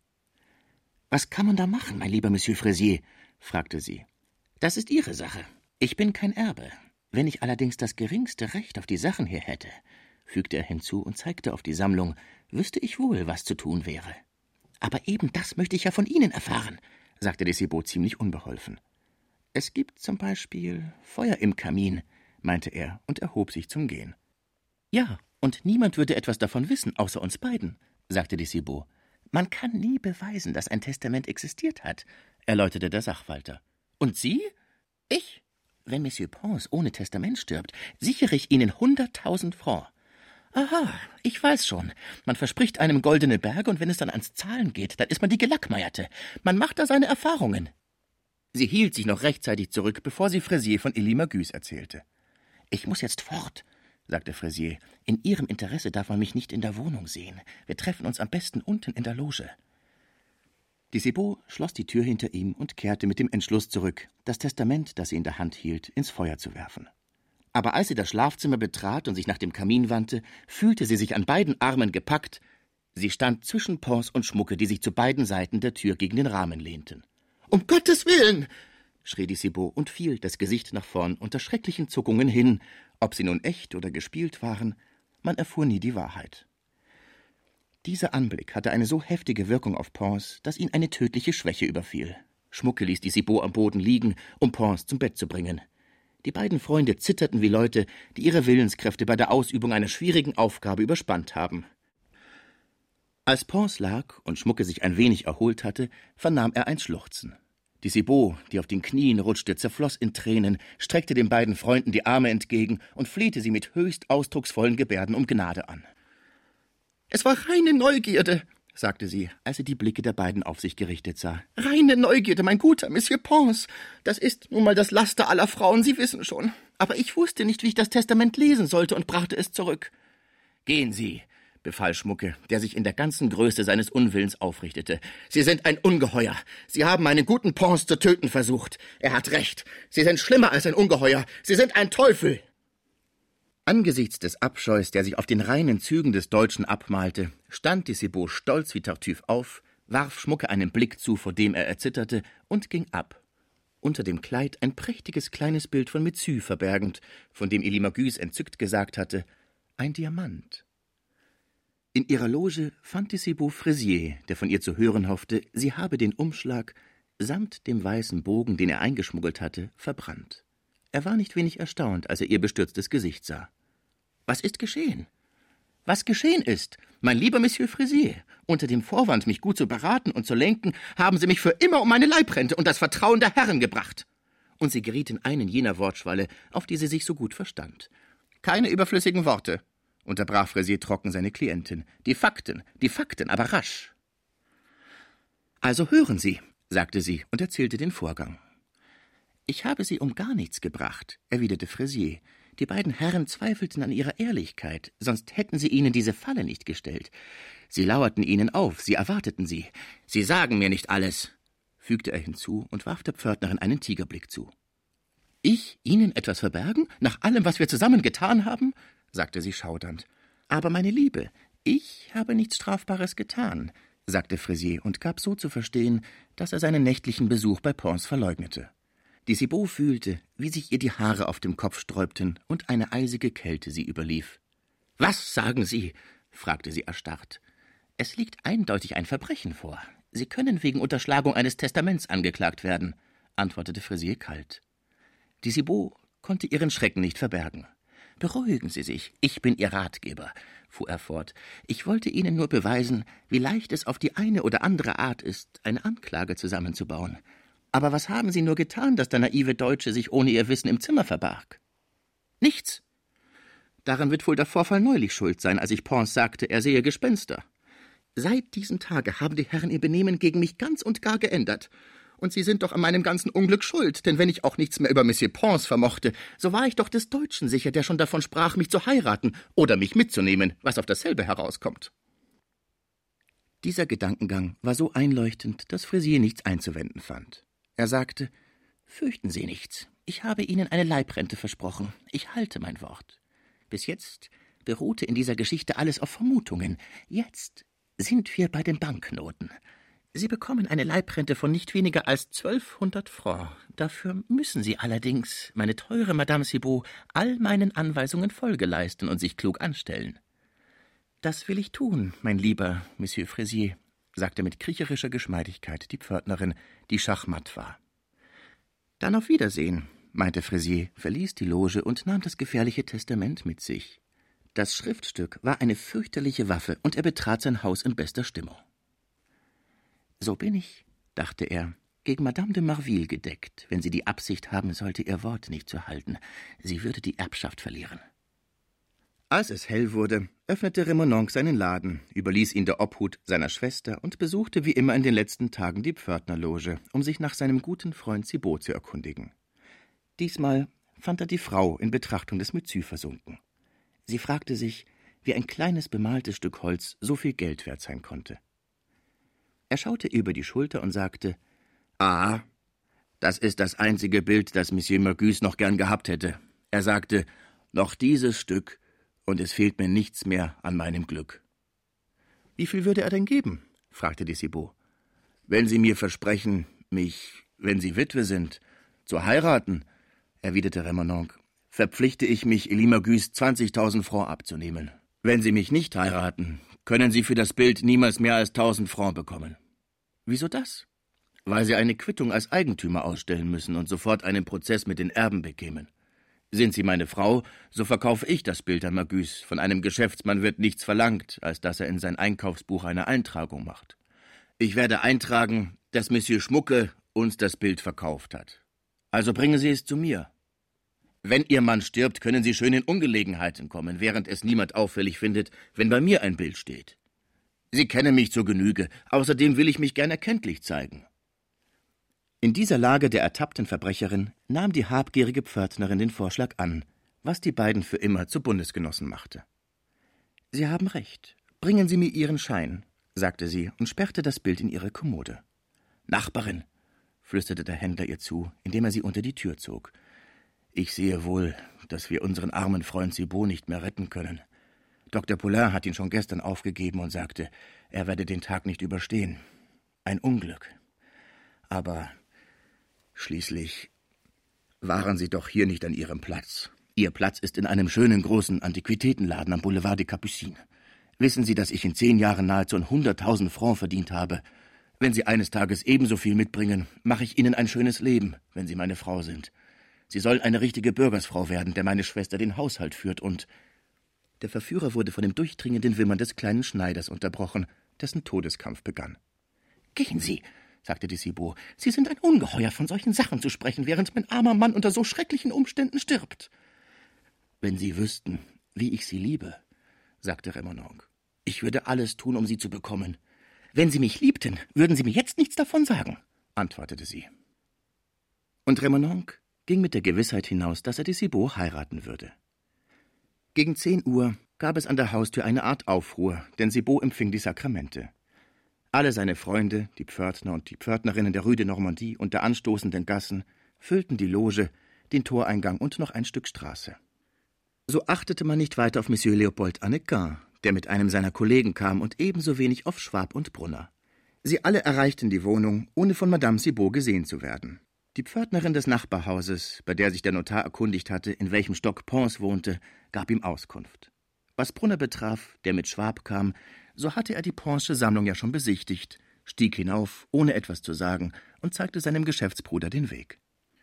»Was kann man da machen, mein lieber Monsieur Fraisier?« fragte sie. »Das ist Ihre Sache. Ich bin kein Erbe. Wenn ich allerdings das geringste Recht auf die Sachen hier hätte«, fügte er hinzu und zeigte auf die Sammlung, »wüsste ich wohl, was zu tun wäre.« »Aber eben das möchte ich ja von Ihnen erfahren«, sagte die Cibot ziemlich unbeholfen. »Es gibt zum Beispiel Feuer im Kamin«, meinte er und erhob sich zum Gehen. »Ja, und niemand würde etwas davon wissen, außer uns beiden«, sagte die Cibot. »Man kann nie beweisen, dass ein Testament existiert hat«, erläuterte der Sachwalter. »Und Sie?« »Ich? Wenn Monsieur Pons ohne Testament stirbt, sichere ich Ihnen 100.000 Francs.« »Aha, ich weiß schon. Man verspricht einem goldene Berge, und wenn es dann ans Zahlen geht, dann ist man die Gelackmeierte. Man macht da seine Erfahrungen.« Sie hielt sich noch rechtzeitig zurück, bevor sie Fraisier von Elie Magus erzählte. »Ich muss jetzt fort«, sagte Fraisier. »In Ihrem Interesse darf man mich nicht in der Wohnung sehen. Wir treffen uns am besten unten in der Loge.« Die Cibot schloss die Tür hinter ihm und kehrte mit dem Entschluss zurück, das Testament, das sie in der Hand hielt, ins Feuer zu werfen. Aber als sie das Schlafzimmer betrat und sich nach dem Kamin wandte, fühlte sie sich an beiden Armen gepackt. Sie stand zwischen Pons und Schmucke, die sich zu beiden Seiten der Tür gegen den Rahmen lehnten. »Um Gottes Willen«, schrie die Cibot und fiel, das Gesicht nach vorn, unter schrecklichen Zuckungen hin. Ob sie nun echt oder gespielt waren, man erfuhr nie die Wahrheit. Dieser Anblick hatte eine so heftige Wirkung auf Pons, dass ihn eine tödliche Schwäche überfiel. Schmucke ließ die Cibot am Boden liegen, um Pons zum Bett zu bringen. Die beiden Freunde zitterten wie Leute, die ihre Willenskräfte bei der Ausübung einer schwierigen Aufgabe überspannt haben. Als Pons lag und Schmucke sich ein wenig erholt hatte, vernahm er ein Schluchzen. Die Cibot, die auf den Knien rutschte, zerfloss in Tränen, streckte den beiden Freunden die Arme entgegen und flehte sie mit höchst ausdrucksvollen Gebärden um Gnade an. »Es war reine Neugierde«, sagte sie, als sie die Blicke der beiden auf sich gerichtet sah. »Reine Neugierde, mein guter Monsieur Pons. Das ist nun mal das Laster aller Frauen, Sie wissen schon. Aber ich wusste nicht, wie ich das Testament lesen sollte und brachte es zurück.« »Gehen Sie«, befahl Schmucke, der sich in der ganzen Größe seines Unwillens aufrichtete. »Sie sind ein Ungeheuer. Sie haben meinen guten Pons zu töten versucht. Er hat recht. Sie sind schlimmer als ein Ungeheuer. Sie sind ein Teufel.« Angesichts des Abscheus, der sich auf den reinen Zügen des Deutschen abmalte, stand die Cibot stolz wie Tartuffe auf, warf Schmucke einen Blick zu, vor dem er erzitterte, und ging ab. Unter dem Kleid ein prächtiges kleines Bild von Metzu verbergend, von dem Elie Magus entzückt gesagt hatte, ein Diamant. In ihrer Loge fand die Cibot Fraisier, der von ihr zu hören hoffte, sie habe den Umschlag, samt dem weißen Bogen, den er eingeschmuggelt hatte, verbrannt. Er war nicht wenig erstaunt, als er ihr bestürztes Gesicht sah. »Was ist geschehen?« »Was geschehen ist, mein lieber Monsieur Fraisier, unter dem Vorwand, mich gut zu beraten und zu lenken, haben Sie mich für immer um meine Leibrente und das Vertrauen der Herren gebracht.« Und sie geriet in einen jener Wortschwalle, auf die sie sich so gut verstand. »Keine überflüssigen Worte«, unterbrach Fraisier trocken seine Klientin. Die Fakten, aber rasch.« »Also hören Sie«, sagte sie und erzählte den Vorgang. »Ich habe Sie um gar nichts gebracht«, erwiderte Fraisier. »Die beiden Herren zweifelten an Ihrer Ehrlichkeit, sonst hätten Sie ihnen diese Falle nicht gestellt. Sie lauerten Ihnen auf, Sie erwarteten sie. Sie sagen mir nicht alles«, fügte er hinzu und warf der Pförtnerin einen Tigerblick zu. »Ich Ihnen etwas verbergen, nach allem, was wir zusammen getan haben?« sagte sie schaudernd. »Aber, meine Liebe, ich habe nichts Strafbares getan«, sagte Fraisier und gab so zu verstehen, dass er seinen nächtlichen Besuch bei Pons verleugnete. Die Cibot fühlte, wie sich ihr die Haare auf dem Kopf sträubten und eine eisige Kälte sie überlief. »Was sagen Sie?« fragte sie erstarrt. »Es liegt eindeutig ein Verbrechen vor. Sie können wegen Unterschlagung eines Testaments angeklagt werden«, antwortete Fraisier kalt. Die Cibot konnte ihren Schrecken nicht verbergen. »Beruhigen Sie sich, ich bin Ihr Ratgeber«, fuhr er fort. »Ich wollte Ihnen nur beweisen, wie leicht es auf die eine oder andere Art ist, eine Anklage zusammenzubauen. Aber was haben Sie nur getan, dass der naive Deutsche sich ohne Ihr Wissen im Zimmer verbarg?« »Nichts. Daran wird wohl der Vorfall neulich schuld sein, als ich Pons sagte, er sehe Gespenster. Seit diesem Tage haben die Herren ihr Benehmen gegen mich ganz und gar geändert. Und Sie sind doch an meinem ganzen Unglück schuld, denn wenn ich auch nichts mehr über Monsieur Pons vermochte, so war ich doch des Deutschen sicher, der schon davon sprach, mich zu heiraten oder mich mitzunehmen, was auf dasselbe herauskommt.« Dieser Gedankengang war so einleuchtend, dass Fraisier nichts einzuwenden fand. Er sagte, »Fürchten Sie nichts. Ich habe Ihnen eine Leibrente versprochen. Ich halte mein Wort. Bis jetzt beruhte in dieser Geschichte alles auf Vermutungen. Jetzt sind wir bei den Banknoten. Sie bekommen eine Leibrente von nicht weniger als 1200 Francs. Dafür müssen Sie allerdings, meine teure Madame Cibot, all meinen Anweisungen Folge leisten und sich klug anstellen.« »Das will ich tun, mein lieber Monsieur Fraisier«, sagte mit kriecherischer Geschmeidigkeit die Pförtnerin, die schachmatt war. »Dann auf Wiedersehen«, meinte Fraisier, verließ die Loge und nahm das gefährliche Testament mit sich. Das Schriftstück war eine fürchterliche Waffe, und er betrat sein Haus in bester Stimmung. »So bin ich«, dachte er, »gegen Madame de Marville gedeckt, wenn sie die Absicht haben sollte, ihr Wort nicht zu halten. Sie würde die Erbschaft verlieren.« Als es hell wurde, öffnete Remononc seinen Laden, überließ ihn der Obhut seiner Schwester und besuchte wie immer in den letzten Tagen die Pförtnerloge, um sich nach seinem guten Freund Cibot zu erkundigen. Diesmal fand er die Frau in Betrachtung des Metzu versunken. Sie fragte sich, wie ein kleines bemaltes Stück Holz so viel Geld wert sein konnte. Er schaute über die Schulter und sagte, »Ah, das ist das einzige Bild, das Monsieur Magus noch gern gehabt hätte. Er sagte, noch dieses Stück, und es fehlt mir nichts mehr an meinem Glück.« »Wie viel würde er denn geben?« fragte die Cibot. »Wenn Sie mir versprechen, mich, wenn Sie Witwe sind, zu heiraten«, erwiderte Remononc, »verpflichte ich mich, Elie Magus 20.000 Francs abzunehmen. Wenn Sie mich nicht heiraten, können Sie für das Bild niemals mehr als 1.000 Francs bekommen.« »Wieso das?« »Weil Sie eine Quittung als Eigentümer ausstellen müssen und sofort einen Prozess mit den Erben bekämen. Sind Sie meine Frau, so verkaufe ich das Bild an Magus. Von einem Geschäftsmann wird nichts verlangt, als dass er in sein Einkaufsbuch eine Eintragung macht. Ich werde eintragen, dass Monsieur Schmucke uns das Bild verkauft hat. Also bringen Sie es zu mir. Wenn Ihr Mann stirbt, können Sie schön in Ungelegenheiten kommen, während es niemand auffällig findet, wenn bei mir ein Bild steht. Sie kennen mich zur Genüge, außerdem will ich mich gern erkenntlich zeigen. In dieser Lage der ertappten Verbrecherin nahm die habgierige Pförtnerin den Vorschlag an, was die beiden für immer zu Bundesgenossen machte. »Sie haben recht. Bringen Sie mir Ihren Schein«, sagte sie und sperrte das Bild in ihre Kommode. »Nachbarin«, flüsterte der Händler ihr zu, indem er sie unter die Tür zog. »Ich sehe wohl, dass wir unseren armen Freund Cibot nicht mehr retten können. Dr. Poulain hat ihn schon gestern aufgegeben und sagte, er werde den Tag nicht überstehen. Ein Unglück. Aber schließlich waren Sie doch hier nicht an Ihrem Platz. Ihr Platz ist in einem schönen großen Antiquitätenladen am Boulevard des Capucines. Wissen Sie, dass ich in 10 Jahren nahezu 100.000 Francs verdient habe? Wenn Sie eines Tages ebenso viel mitbringen, mache ich Ihnen ein schönes Leben, wenn Sie meine Frau sind. Sie soll eine richtige Bürgersfrau werden, der meine Schwester den Haushalt führt und...« Der Verführer wurde von dem durchdringenden Wimmern des kleinen Schneiders unterbrochen, dessen Todeskampf begann. »Gehen Sie«, sagte die Cibot, »Sie sind ein Ungeheuer, von solchen Sachen zu sprechen, während mein armer Mann unter so schrecklichen Umständen stirbt.« »Wenn Sie wüssten, wie ich Sie liebe«, sagte Remononc, »ich würde alles tun, um Sie zu bekommen.« »Wenn Sie mich liebten, würden Sie mir jetzt nichts davon sagen«, antwortete sie. Und Remononc ging mit der Gewissheit hinaus, dass er die Cibot heiraten würde. Gegen 10 Uhr gab es an der Haustür eine Art Aufruhr, denn Cibot empfing die Sakramente. Alle seine Freunde, die Pförtner und die Pförtnerinnen der Rue de Normandie und der anstoßenden Gassen, füllten die Loge, den Toreingang und noch ein Stück Straße. So achtete man nicht weiter auf Monsieur Leopold Hannequin, der mit einem seiner Kollegen kam, und ebenso wenig auf Schwab und Brunner. Sie alle erreichten die Wohnung, ohne von Madame Cibot gesehen zu werden. Die Pförtnerin des Nachbarhauses, bei der sich der Notar erkundigt hatte, in welchem Stock Pons wohnte, gab ihm Auskunft. Was Brunner betraf, der mit Schwab kam, so hatte er die Ponsche Sammlung ja schon besichtigt, stieg hinauf, ohne etwas zu sagen, und zeigte seinem Geschäftsbruder den Weg.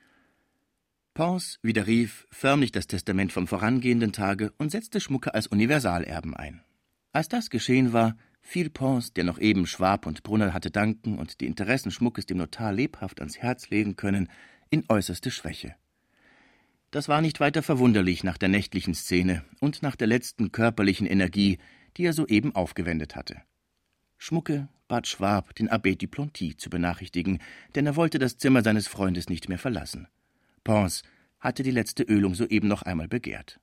Pons widerrief förmlich das Testament vom vorangehenden Tage und setzte Schmucke als Universalerben ein. Als das geschehen war, fiel Pons, der noch eben Schwab und Brunner hatte danken und die Interessen Schmuckes dem Notar lebhaft ans Herz legen können, in äußerste Schwäche. Das war nicht weiter verwunderlich nach der nächtlichen Szene und nach der letzten körperlichen Energie, die er soeben aufgewendet hatte. Schmucke bat Schwab, den Abbé Duplanty zu benachrichtigen, denn er wollte das Zimmer seines Freundes nicht mehr verlassen. Pons hatte die letzte Ölung soeben noch einmal begehrt.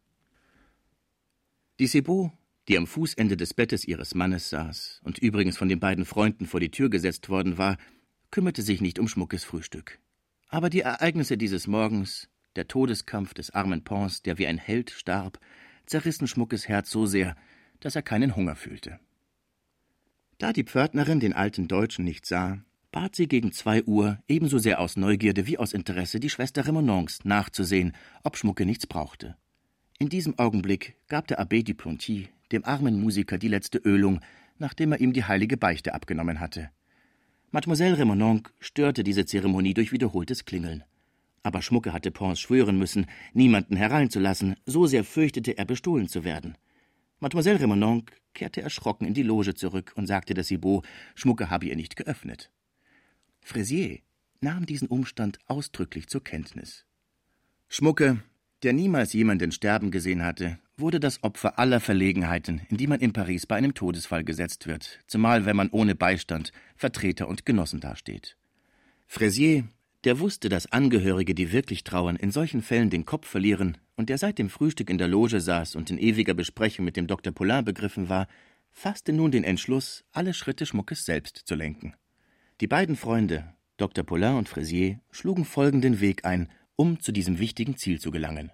Die Cibot, die am Fußende des Bettes ihres Mannes saß und übrigens von den beiden Freunden vor die Tür gesetzt worden war, kümmerte sich nicht um Schmuckes Frühstück. Aber die Ereignisse dieses Morgens, der Todeskampf des armen Pons, der wie ein Held starb, zerrissen Schmuckes Herz so sehr, dass er keinen Hunger fühlte. Da die Pförtnerin den alten Deutschen nicht sah, bat sie gegen 2 Uhr, ebenso sehr aus Neugierde wie aus Interesse, die Schwester Remononcs nachzusehen, ob Schmucke nichts brauchte. In diesem Augenblick gab der Abbé Duplanty dem armen Musiker die letzte Ölung, nachdem er ihm die heilige Beichte abgenommen hatte. Mademoiselle Remononc störte diese Zeremonie durch wiederholtes Klingeln. Aber Schmucke hatte Pons schwören müssen, niemanden hereinzulassen, so sehr fürchtete er, bestohlen zu werden. Mademoiselle Remononc kehrte erschrocken in die Loge zurück und sagte der Cibot, Schmucke habe ihr nicht geöffnet. Fraisier nahm diesen Umstand ausdrücklich zur Kenntnis. Schmucke, der niemals jemanden sterben gesehen hatte, wurde das Opfer aller Verlegenheiten, in die man in Paris bei einem Todesfall gesetzt wird, zumal wenn man ohne Beistand, Vertreter und Genossen dasteht. Fraisier, der wusste, dass Angehörige, die wirklich trauern, in solchen Fällen den Kopf verlieren und der seit dem Frühstück in der Loge saß und in ewiger Besprechung mit dem Dr. Poulain begriffen war, fasste nun den Entschluss, alle Schritte Schmuckes selbst zu lenken. Die beiden Freunde, Dr. Poulain und Fraisier, schlugen folgenden Weg ein, um zu diesem wichtigen Ziel zu gelangen.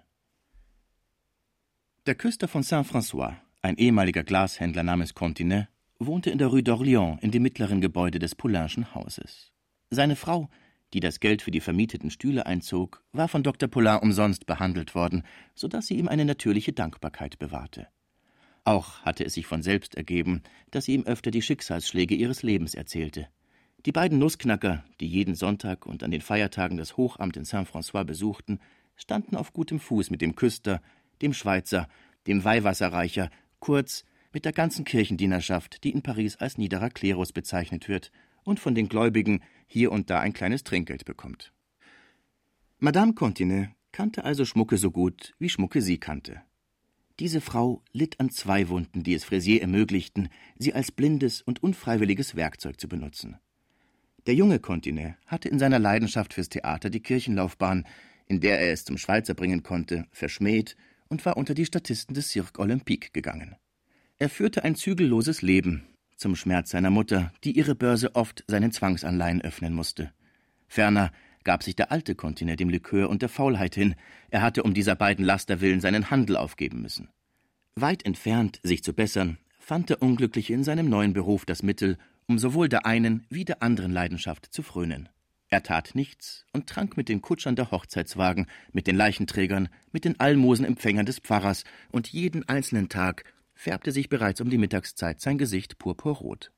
Der Küster von Saint-François, ein ehemaliger Glashändler namens Continet, wohnte in der Rue d'Orléans in dem mittleren Gebäude des Poullainschen Hauses. Seine Frau, die das Geld für die vermieteten Stühle einzog, war von Dr. Poulain umsonst behandelt worden, so dass sie ihm eine natürliche Dankbarkeit bewahrte. Auch hatte es sich von selbst ergeben, dass sie ihm öfter die Schicksalsschläge ihres Lebens erzählte. Die beiden Nussknacker, die jeden Sonntag und an den Feiertagen das Hochamt in Saint-François besuchten, standen auf gutem Fuß mit dem Küster, dem Schweizer, dem Weihwasserreicher, kurz mit der ganzen Kirchendienerschaft, die in Paris als niederer Klerus bezeichnet wird und von den Gläubigen hier und da ein kleines Trinkgeld bekommt. Madame Continet kannte also Schmucke so gut, wie Schmucke sie kannte. Diese Frau litt an 2 Wunden, die es Fraisier ermöglichten, sie als blindes und unfreiwilliges Werkzeug zu benutzen. Der junge Continet hatte in seiner Leidenschaft fürs Theater die Kirchenlaufbahn, in der er es zum Schweizer bringen konnte, verschmäht und war unter die Statisten des Cirque Olympique gegangen. Er führte ein zügelloses Leben, zum Schmerz seiner Mutter, die ihre Börse oft seinen Zwangsanleihen öffnen musste. Ferner gab sich der alte Continet dem Likör und der Faulheit hin. Er hatte um dieser beiden Laster willen seinen Handel aufgeben müssen. Weit entfernt, sich zu bessern, fand der Unglückliche in seinem neuen Beruf das Mittel, um sowohl der einen wie der anderen Leidenschaft zu frönen. Er tat nichts und trank mit den Kutschern der Hochzeitswagen, mit den Leichenträgern, mit den Almosenempfängern des Pfarrers, und jeden einzelnen Tag färbte sich bereits um die Mittagszeit sein Gesicht purpurrot.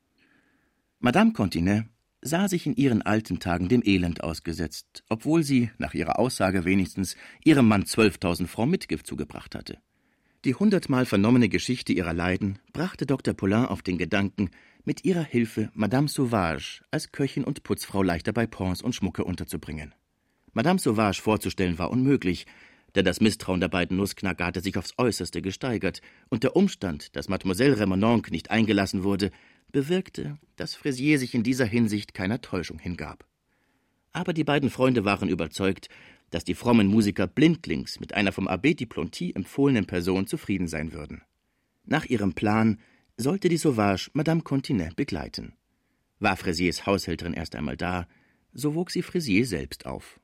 Madame Continet sah sich in ihren alten Tagen dem Elend ausgesetzt, obwohl sie, nach ihrer Aussage wenigstens, ihrem Mann 12.000 Francs Mitgift zugebracht hatte. Die 100-mal vernommene Geschichte ihrer Leiden brachte Dr. Poulain auf den Gedanken, mit ihrer Hilfe Madame Sauvage als Köchin und Putzfrau leichter bei Pons und Schmucke unterzubringen. Madame Sauvage vorzustellen war unmöglich, denn das Misstrauen der beiden Nussknacker hatte sich aufs Äußerste gesteigert, und der Umstand, dass Mademoiselle Remononc nicht eingelassen wurde, bewirkte, dass Fraisier sich in dieser Hinsicht keiner Täuschung hingab. Aber die beiden Freunde waren überzeugt, dass die frommen Musiker blindlings mit einer vom Abbé Diplanty empfohlenen Person zufrieden sein würden. Nach ihrem Plan sollte die Sauvage Madame Continet begleiten. War Fraisiers Haushälterin erst einmal da, so wog sie Fraisier selbst auf.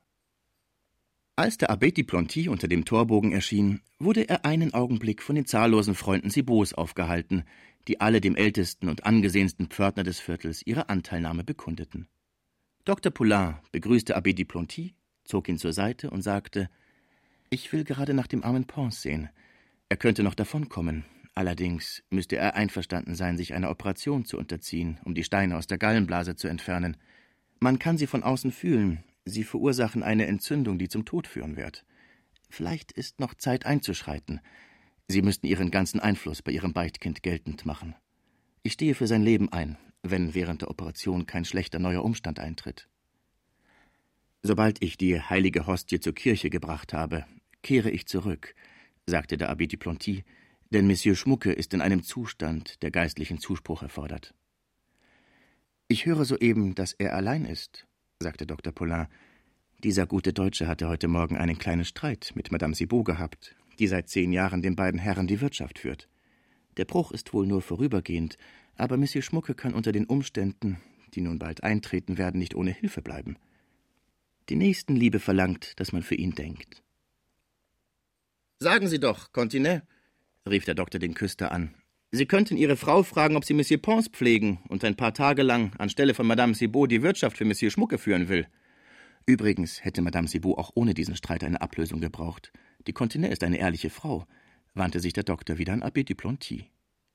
Als der Abbé Diplanty unter dem Torbogen erschien, wurde er einen Augenblick von den zahllosen Freunden Cibots aufgehalten, die alle dem ältesten und angesehensten Pförtner des Viertels ihre Anteilnahme bekundeten. Dr. Poulain begrüßte Abbé Diplanty, zog ihn zur Seite und sagte: »Ich will gerade nach dem armen Pons sehen. Er könnte noch davonkommen. Allerdings müsste er einverstanden sein, sich einer Operation zu unterziehen, um die Steine aus der Gallenblase zu entfernen. Man kann sie von außen fühlen. Sie verursachen eine Entzündung, die zum Tod führen wird. Vielleicht ist noch Zeit einzuschreiten. Sie müssten Ihren ganzen Einfluss bei Ihrem Beitkind geltend machen. Ich stehe für sein Leben ein, wenn während der Operation kein schlechter neuer Umstand eintritt. Sobald ich die heilige Hostie zur Kirche gebracht habe, kehre ich zurück«, sagte der Abbé Diplanty, »denn Monsieur Schmucke ist in einem Zustand, der geistlichen Zuspruch erfordert.« »Ich höre soeben, dass er allein ist«, sagte Dr. Poulain. »Dieser gute Deutsche hatte heute Morgen einen kleinen Streit mit Madame Cibot gehabt, die seit 10 Jahren den beiden Herren die Wirtschaft führt. Der Bruch ist wohl nur vorübergehend, aber Monsieur Schmucke kann unter den Umständen, die nun bald eintreten werden, nicht ohne Hilfe bleiben. Die Nächstenliebe verlangt, dass man für ihn denkt.« »Sagen Sie doch, Continet«, rief der Doktor den Küster an, »Sie könnten Ihre Frau fragen, ob sie Monsieur Pons pflegen und ein paar Tage lang anstelle von Madame Cibot die Wirtschaft für Monsieur Schmucke führen will. Übrigens hätte Madame Cibot auch ohne diesen Streit eine Ablösung gebraucht. Die Continet ist eine ehrliche Frau«, wandte sich der Doktor wieder an Abbé Diplanty.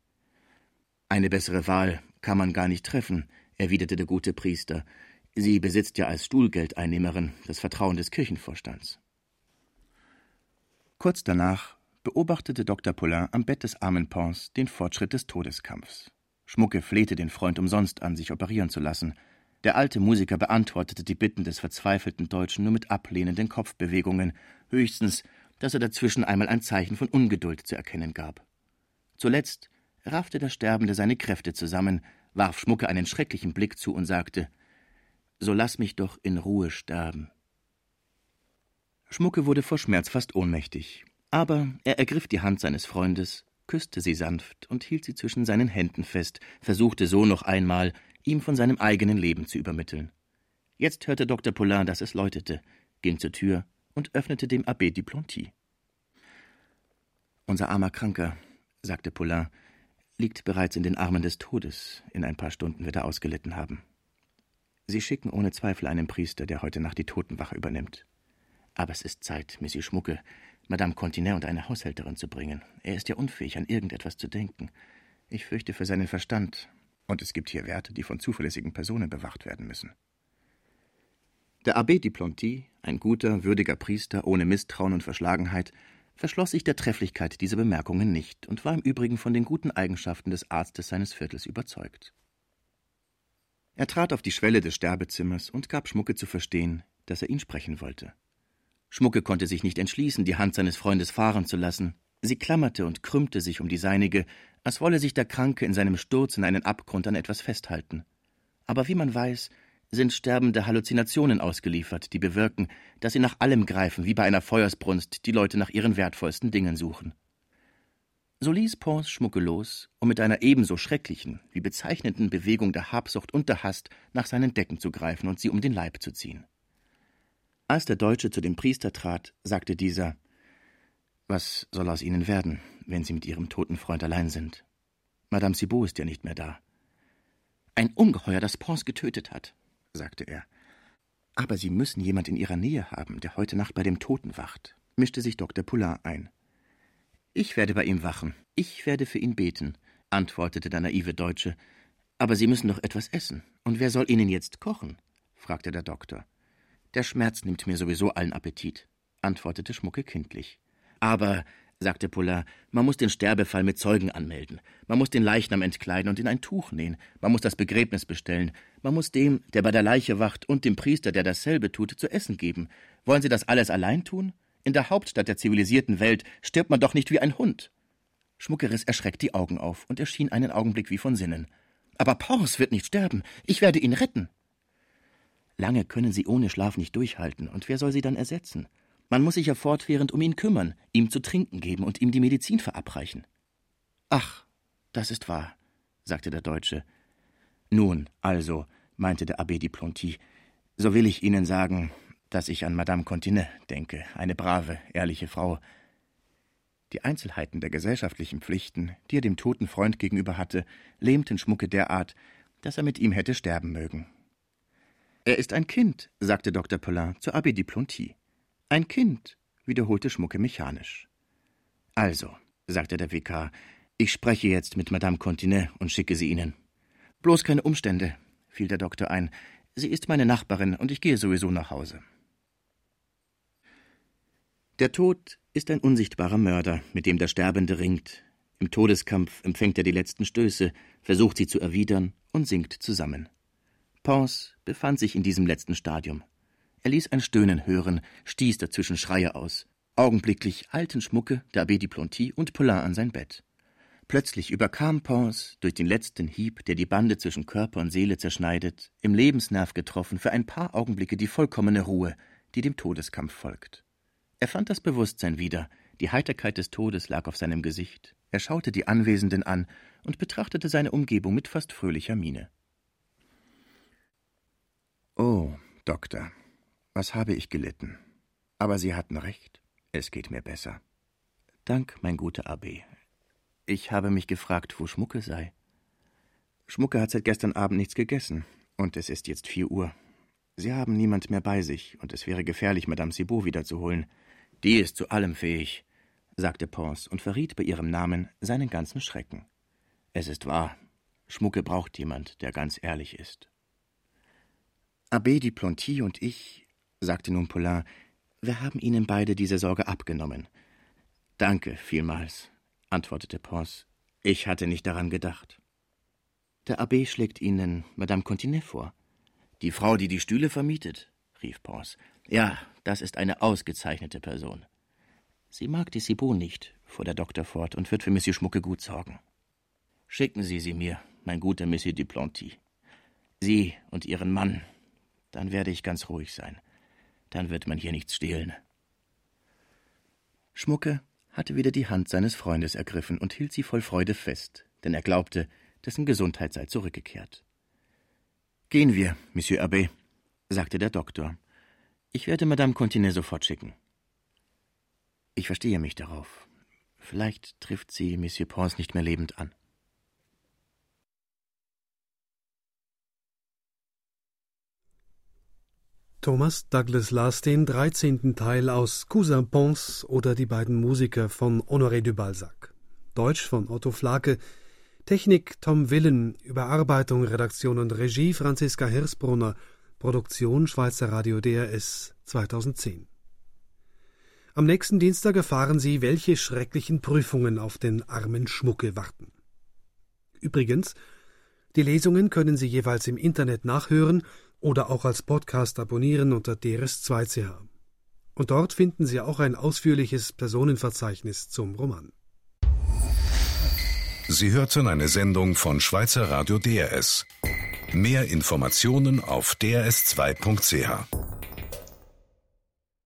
»Eine bessere Wahl kann man gar nicht treffen«, erwiderte der gute Priester. »Sie besitzt ja als Stuhlgeldeinnehmerin das Vertrauen des Kirchenvorstands.« Kurz danach beobachtete Dr. Poulain am Bett des armen Pons den Fortschritt des Todeskampfs. Schmucke flehte den Freund umsonst an, sich operieren zu lassen. Der alte Musiker beantwortete die Bitten des verzweifelten Deutschen nur mit ablehnenden Kopfbewegungen, höchstens, dass er dazwischen einmal ein Zeichen von Ungeduld zu erkennen gab. Zuletzt raffte der Sterbende seine Kräfte zusammen, warf Schmucke einen schrecklichen Blick zu und sagte: »So lass mich doch in Ruhe sterben.« Schmucke wurde vor Schmerz fast ohnmächtig, aber er ergriff die Hand seines Freundes, küsste sie sanft und hielt sie zwischen seinen Händen fest, versuchte so noch einmal, ihm von seinem eigenen Leben zu übermitteln. Jetzt hörte Dr. Poulain, dass es läutete, ging zur Tür und öffnete dem Abbé Diplanty. »Unser armer Kranker«, sagte Poulain, »liegt bereits in den Armen des Todes. In ein paar Stunden wird er ausgelitten haben. Sie schicken ohne Zweifel einen Priester, der heute Nacht die Totenwache übernimmt. Aber es ist Zeit, Monsieur Schmucke, Madame Continet und eine Haushälterin zu bringen. Er ist ja unfähig, an irgendetwas zu denken. Ich fürchte für seinen Verstand. Und es gibt hier Werte, die von zuverlässigen Personen bewacht werden müssen.« Der Abbé Duplanty, ein guter, würdiger Priester ohne Misstrauen und Verschlagenheit, verschloss sich der Trefflichkeit dieser Bemerkungen nicht und war im Übrigen von den guten Eigenschaften des Arztes seines Viertels überzeugt. Er trat auf die Schwelle des Sterbezimmers und gab Schmucke zu verstehen, dass er ihn sprechen wollte. Schmucke konnte sich nicht entschließen, die Hand seines Freundes fahren zu lassen. Sie klammerte und krümmte sich um die seinige, als wolle sich der Kranke in seinem Sturz in einen Abgrund an etwas festhalten. Aber wie man weiß, sind Sterbende Halluzinationen ausgeliefert, die bewirken, dass sie nach allem greifen, wie bei einer Feuersbrunst die Leute nach ihren wertvollsten Dingen suchen. So ließ Pons Schmucke los, um mit einer ebenso schrecklichen wie bezeichnenden Bewegung der Habsucht und der Hast nach seinen Decken zu greifen und sie um den Leib zu ziehen. Als der Deutsche zu dem Priester trat, sagte dieser: »Was soll aus Ihnen werden, wenn Sie mit Ihrem toten Freund allein sind? Madame Cibot ist ja nicht mehr da.« »Ein Ungeheuer, das Pons getötet hat«, sagte er. »Aber Sie müssen jemand in Ihrer Nähe haben, der heute Nacht bei dem Toten wacht«, mischte sich Dr. Poulain ein. »Ich werde bei ihm wachen, ich werde für ihn beten«, antwortete der naive Deutsche. »Aber Sie müssen doch etwas essen. Und wer soll Ihnen jetzt kochen?« fragte der Doktor. »Der Schmerz nimmt mir sowieso allen Appetit«, antwortete Schmucke kindlich. »Aber«, sagte Poulain, »man muss den Sterbefall mit Zeugen anmelden. Man muss den Leichnam entkleiden und in ein Tuch nähen. Man muss das Begräbnis bestellen. Man muss dem, der bei der Leiche wacht, und dem Priester, der dasselbe tut, zu essen geben. Wollen Sie das alles allein tun? In der Hauptstadt der zivilisierten Welt stirbt man doch nicht wie ein Hund.« Schmucke riss erschreckt die Augen auf und erschien einen Augenblick wie von Sinnen. »Aber Pons wird nicht sterben. Ich werde ihn retten.« »Lange können Sie ohne Schlaf nicht durchhalten, und wer soll Sie dann ersetzen? Man muss sich ja fortwährend um ihn kümmern, ihm zu trinken geben und ihm die Medizin verabreichen.« »Ach, das ist wahr«, sagte der Deutsche. »Nun, also«, meinte der Abbé Duplanty, »so will ich Ihnen sagen, dass ich an Madame Continet denke, eine brave, ehrliche Frau.« Die Einzelheiten der gesellschaftlichen Pflichten, die er dem toten Freund gegenüber hatte, lähmten Schmucke derart, dass er mit ihm hätte sterben mögen. »Er ist ein Kind«, sagte Dr. Poulain zu Abbé Duplanty. »Ein Kind«, wiederholte Schmucke mechanisch. »Also«, sagte der Vikar, »ich spreche jetzt mit Madame Continet und schicke sie Ihnen.« »Bloß keine Umstände«, fiel der Doktor ein. »Sie ist meine Nachbarin und ich gehe sowieso nach Hause.« Der Tod ist ein unsichtbarer Mörder, mit dem der Sterbende ringt. Im Todeskampf empfängt er die letzten Stöße, versucht sie zu erwidern und sinkt zusammen. Pons befand sich in diesem letzten Stadium. Er ließ ein Stöhnen hören, stieß dazwischen Schreie aus. Augenblicklich eilten Schmucke, der Abbé Duplanty und Poulain an sein Bett. Plötzlich überkam Pons, durch den letzten Hieb, der die Bande zwischen Körper und Seele zerschneidet, im Lebensnerv getroffen, für ein paar Augenblicke die vollkommene Ruhe, die dem Todeskampf folgt. Er fand das Bewusstsein wieder, die Heiterkeit des Todes lag auf seinem Gesicht. Er schaute die Anwesenden an und betrachtete seine Umgebung mit fast fröhlicher Miene. »Oh, Doktor, was habe ich gelitten? Aber Sie hatten recht, es geht mir besser.« »Dank, mein guter Abbé. Ich habe mich gefragt, wo Schmucke sei.« »Schmucke hat seit gestern Abend nichts gegessen, und es ist jetzt 4 Uhr. Sie haben niemand mehr bei sich, und es wäre gefährlich, Madame Cibot wiederzuholen.« »Die ist zu allem fähig«, sagte Pons und verriet bei ihrem Namen seinen ganzen Schrecken. »Es ist wahr, Schmucke braucht jemand, der ganz ehrlich ist.« »Abbé Duplanty und ich«, sagte nun Poulain, »wir haben Ihnen beide diese Sorge abgenommen.« »Danke vielmals«, antwortete Pons. »Ich hatte nicht daran gedacht.« »Der Abbé schlägt Ihnen Madame Continet vor.« »Die Frau, die die Stühle vermietet?« rief Pons. »Ja, das ist eine ausgezeichnete Person.« »Sie mag die Cibot nicht«, fuhr der Doktor fort, »und wird für Monsieur Schmucke gut sorgen.« »Schicken Sie sie mir, mein guter Monsieur Duplanty. Sie und Ihren Mann. Dann werde ich ganz ruhig sein. Dann wird man hier nichts stehlen.« Schmucke hatte wieder die Hand seines Freundes ergriffen und hielt sie voll Freude fest, denn er glaubte, dessen Gesundheit sei zurückgekehrt. »Gehen wir, Monsieur Abbé«, sagte der Doktor. »Ich werde Madame Continet sofort schicken.« »Ich verstehe mich darauf. Vielleicht trifft sie Monsieur Pons nicht mehr lebend an.« Thomas Douglas las den 13. Teil aus Cousin Pons oder die beiden Musiker von Honoré de Balzac. Deutsch von Otto Flake, Technik Tom Willen, Überarbeitung, Redaktion und Regie Franziska Hirsbrunner, Produktion Schweizer Radio DRS 2010. Am nächsten Dienstag erfahren Sie, welche schrecklichen Prüfungen auf den armen Schmucke warten. Übrigens, die Lesungen können Sie jeweils im Internet nachhören oder auch als Podcast abonnieren unter DRS2.ch. Und dort finden Sie auch ein ausführliches Personenverzeichnis zum Roman. Sie hörten eine Sendung von Schweizer Radio DRS. Mehr Informationen auf drs2.ch.